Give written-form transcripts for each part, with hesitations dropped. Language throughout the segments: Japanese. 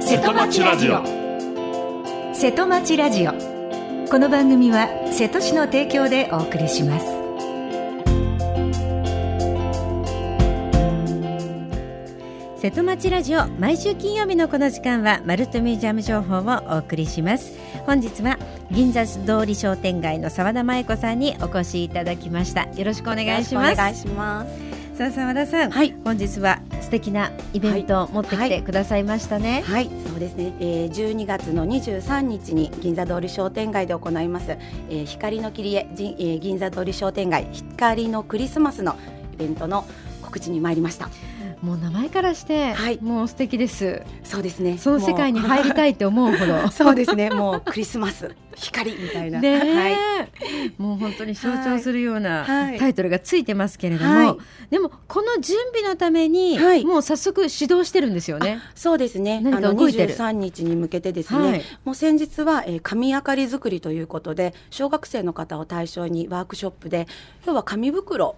瀬戸町ラジオ。 瀬戸町ラジオ。この番組は瀬戸市の提供でお送りします。 瀬戸町ラジオ、毎週金曜日のこの時間はマルトミュージアム情報をお送りします。本日は銀座通り商店街の澤田麻衣子さんにお越しいただきました。よろしくお願いします。 お願いします。 さあ澤田さん、はい、本日は素敵なイベントを持ってきてくださいましたね。 はい、はい、そうですね、12月の23日に銀座通り商店街で行います、光の切り絵、銀座通り商店街光のクリスマスのイベントの告知に参りました。 もう名前からして、はい、もう素敵です。 そうですね、 その世界に入りたいって思うほどそうですね、もうクリスマス光みたいな、 ね、 はい、 もう本当に象徴するようなタイトルがついてますけれども、はい、でもこの準備のために、はい、もう早速指導してるんですよね。 そうですね、23日に向けてですね、はい、もう先日は、紙あかり作りということで小学生の方を対象にワークショップで、要は紙袋、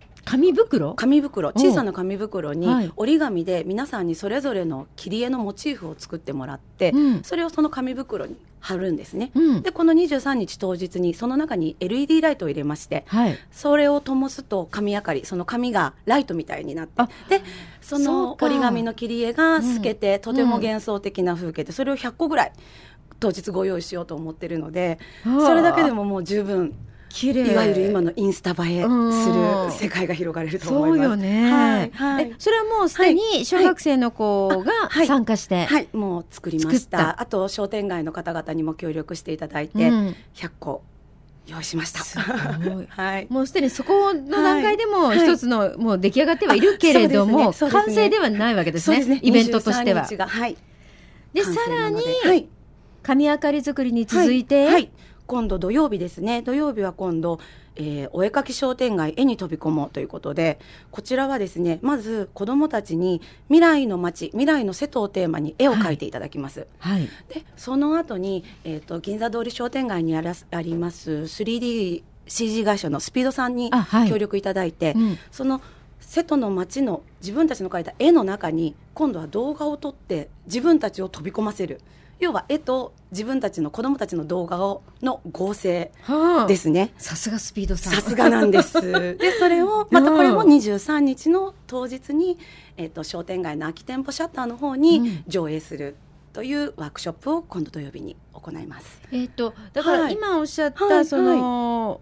小さな紙袋に折り紙で皆さんにそれぞれの切り絵のモチーフを作ってもらって、うん、それをその紙袋に貼るんですね、うん、でこの23日当日にその中に LED ライトを入れまして、はい、それを灯すと紙明かり、その紙がライトみたいになって、でその折り紙の切り絵が透けて、とても幻想的な風景で、それを100個ぐらい当日ご用意しようと思ってるので、それだけでももう十分いわゆる今のインスタ映えする世界が広がれると思います。 そうよね、はいはい、それはもうすでに小学生の子が参加して、 はいはい、もう作りました。あと商店街の方々にも協力していただいて、100個用意しました。 すごい、はい、もうすでにそこの段階でも一つの、もう出来上がってはいるけれども、完成ではないわけですね、イベントとしては。 23日が、はい、 でさらに、紙あかり作りに続いて、 今度土曜日ですね。土曜日は今度、お絵かき商店街絵に飛び込もうということで、こちらはですね、まず子どもたちに未来の街、未来の瀬戸をテーマに絵を描いていただきます、はい、でその後に、銀座通り商店街にあります 3DCG 会社のスピードさんに協力いただいて、その瀬戸の街の自分たちの描いた絵の中に今度は動画を撮って自分たちを飛び込ませる、要は絵と自分たちの子どもたちの動画の合成ですね。 さすがスピードさん、 さすがなんですでそれをまたこれも23日の当日に、商店街の空き店舗シャッターの方に上映するというワークショップを今度土曜日に行います。 だから今おっしゃった、その、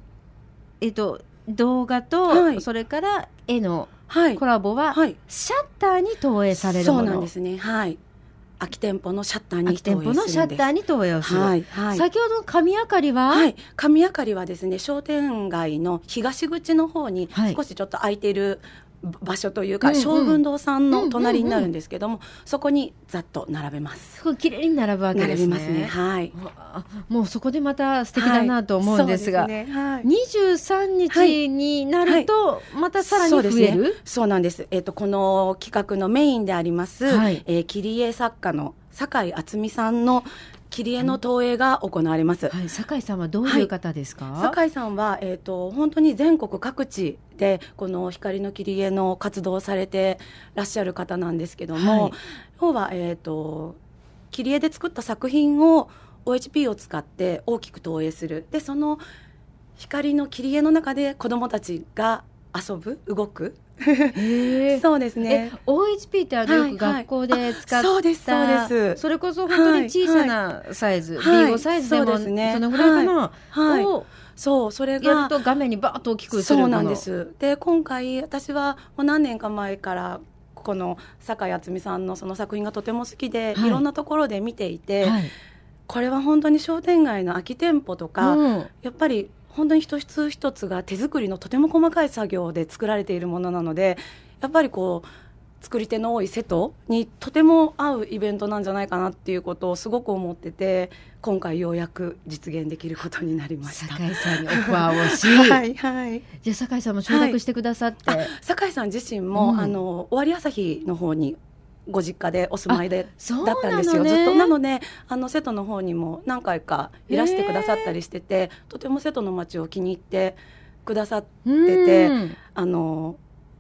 動画と、それから絵のコラボは、シャッターに投影されるもの。 そうなんですね、はい、空き店舗のシャッターに投影するんです。 空き店舗のシャッターに投影をする、はいはい、先ほどの紙あかりは、 はい、紙あかりはですね、商店街の東口の方に少しちょっと空いている場所というか、将軍堂さんの隣になるんですけども、そこにざっと並べます。 すごい綺麗に並ぶわけですね。 並びますね、はい、 もうそこでまた素敵だなと思うんですが、23日になるとまたさらに増える、 そうなんです、この企画のメインであります、切り絵作家の酒井敦美さんの切り絵の投影が行われます、 酒井さんはどういう方ですか？ 酒井さんは、本当に全国各地でこの光の切り絵の活動をされてらっしゃる方なんですけども、要は、切り絵で作った作品を OHP を使って大きく投影する。でその光の切り絵の中で子どもたちが遊ぶ、動くそうですね。 OHP ってよく学校で使った、 そうですそうです。 それこそ本当に小さなサイズ、B5 サイズでも、そのぐらいかな、 そう、それがやると画面にバーッと大きく映るもの。 そうなんです。で今回私はもう何年か前からこの酒井敦美さんのその作品がとても好きで、いろんなところで見ていて、これは本当に商店街の空き店舗とか、やっぱり本当に一つ一つが手作りのとても細かい作業で作られているものなので、やっぱりこう作り手の多い瀬戸にとても合うイベントなんじゃないかなっていうことをすごく思ってて、今回ようやく実現できることになりました。 酒井さんにオファーをしじゃあ酒井さんも承諾してくださって、 酒井さん自身も、尾張旭の方にご実家でお住まいでだったんですよ、ずっと。なので瀬戸の方にも何回かいらしてくださったりしてて、とても瀬戸の町を気に入ってくださってて、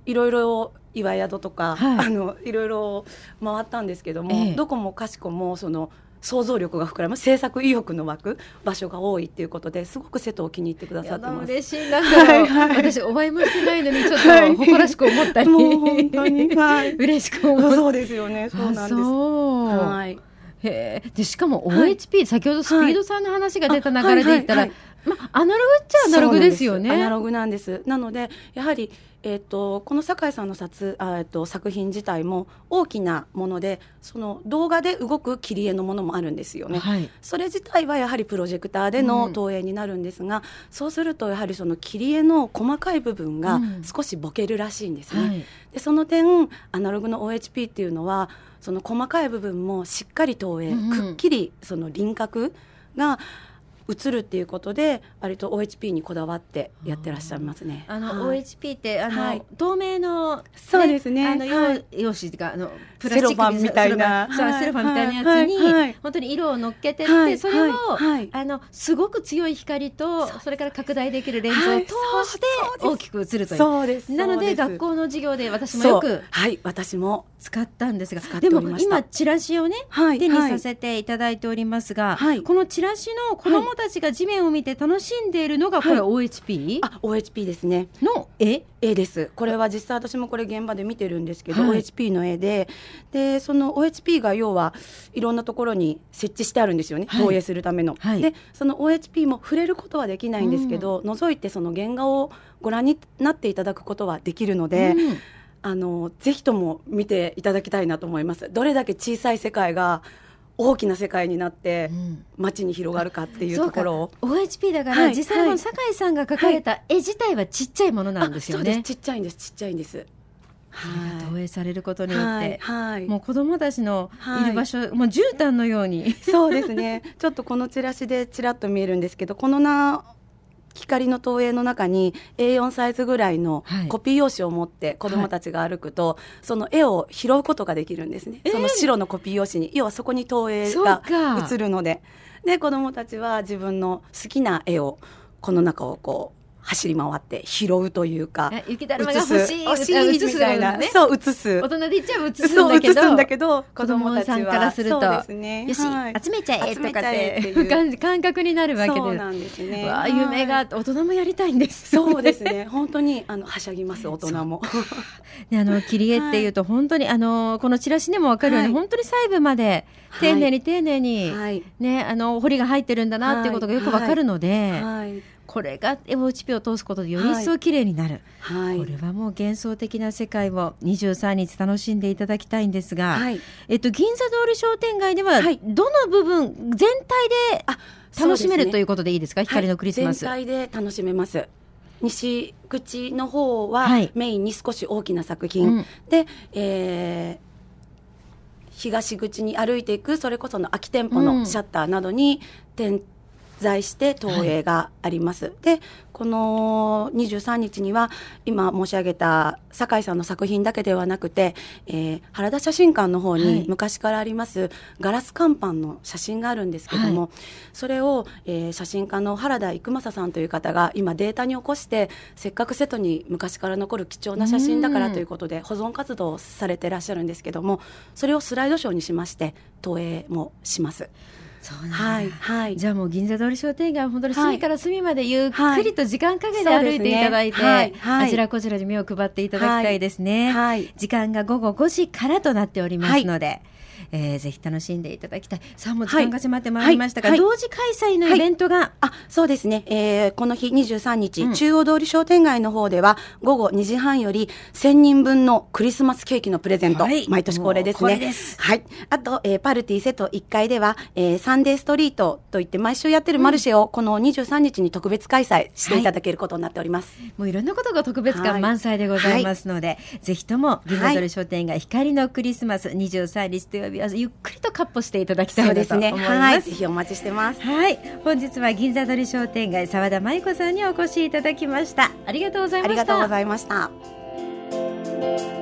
いろいろ岩宿とか、いろいろ回ったんですけども、どこもかしこもその想像力が膨らむ、制作意欲の湧く場所が多いっていうことで、すごく瀬戸を気に入ってくださってます。 嬉しい。なんか私お会いもしてないのにちょっと誇らしく思ったり、 もう本当に、 嬉しく思った。 そうですよね。そうなんです。はい。 でしかも OHP、先ほどスピードさんの話が出た流れで言ったら、アナログっちゃアナログですよね。 アナログなんです。なのでやはり、この酒井さんの作品自体も大きなもので、その動画で動く切り絵のものもあるんですよね。それ自体はやはりプロジェクターでの投影になるんですが、そうするとやはりその切り絵の細かい部分が少しボケるらしいんですね。でその点アナログの OHP っていうのはその細かい部分もしっかり投影、くっきりその輪郭が映るっていうことで、割と OHP にこだわってやってらっしゃいますね。 OHP って透明の、 そうですね、 用紙がプラスチックセロファンみたいな、 セロファンみたいなやつに本当に色を乗っけてって、それをすごく強い光とそれから拡大できるレンズを通して大きく映るという。 そうです。 なので学校の授業で私もよく私も使ったんですが、でも今チラシをね手にさせていただいておりますが、このチラシの子どもたちが地面を見て楽しんでいるのがこれ OHP？ OHP ですね。 の絵です。これは実際私もこれ現場で見てるんですけど、OHP の絵で、その OHP が要はいろんなところに設置してあるんですよね、投影するための。でその OHP も触れることはできないんですけど、覗いてその原画をご覧になっていただくことはできるので、ぜひとも見ていただきたいなと思います。どれだけ小さい世界が大きな世界になって街に広がるかっていうところを、 OHP だから実際の酒井さんが描かれた絵自体はちっちゃいものなんですよね。 そうです、ちっちゃいんです。それが投影されることによって、もう子どもたちのいる場所、もう絨毯のようにそうですね。ちょっとこのチラシでちらっと見えるんですけど、この光の投影の中に A4 サイズぐらいのコピー用紙を持って子どもたちが歩くと、その絵を拾うことができるんですね。その白のコピー用紙に、要はそこに投影が映るので、子どもたちは自分の好きな絵をこの中をこう走り回って拾うというか、 雪だるまが欲しいみたいな、そう映す、 大人で言っちゃう映すんだけど子どもたちはからすると、 そうですね、 よし、集めちゃえとかって感覚になるわけで、 そうなんですね。 夢が大人もやりたいんです。 そうですね、本当にはしゃぎます、大人も。 切り絵っていうと本当にこのチラシでも分かるように、本当に細部まで丁寧に彫りが入ってるんだなっていうことがよく分かるので、これが OHP を通すことでより一層綺麗になる、これはもう幻想的な世界を23日楽しんでいただきたいんですが、銀座通り商店街ではどの部分全体で楽しめるということでいいですか？光のクリスマス、 全体で楽しめます。西口の方はメインに少し大きな作品、で、東口に歩いていくそれこその空き店舗のシャッターなどに点在して投影があります。でこの23日には今申し上げた酒井さんの作品だけではなくて、原田写真館の方に昔からありますガラス乾板の写真があるんですけども、それを、写真家の原田育正さんという方が今データに起こして、せっかく瀬戸に昔から残る貴重な写真だからということで保存活動をされていらっしゃるんですけども、それをスライドショーにしまして投影もします。 そうなんだ。じゃあもう銀座通り商店街は本当に隅から隅までゆっくりと時間かけて歩いていただいて、あちらこちらに目を配っていただきたいですね。時間が午後5時からとなっておりますので、ぜひ楽しんでいただきたい。さあもう時間が迫ってまいりましたが、同時開催のイベントが、 そうですね、この日23日、中央通り商店街の方では午後2時半より1000人分のクリスマスケーキのプレゼント、毎年恒例ですね。あと、パルティ瀬戸1階では、サンデーストリートといって毎週やってるマルシェをこの23日に特別開催していただけることになっております。 もういろんなことが特別感満載でございますので、ぜひとも銀座通り商店街光のクリスマス23日土曜日はゆっくりとカッポしていただきたいなと思います。 ぜひお待ちしてます。 本日は銀座通り商店街澤田舞子さんにお越しいただきました。ありがとうございました。 ありがとうございました。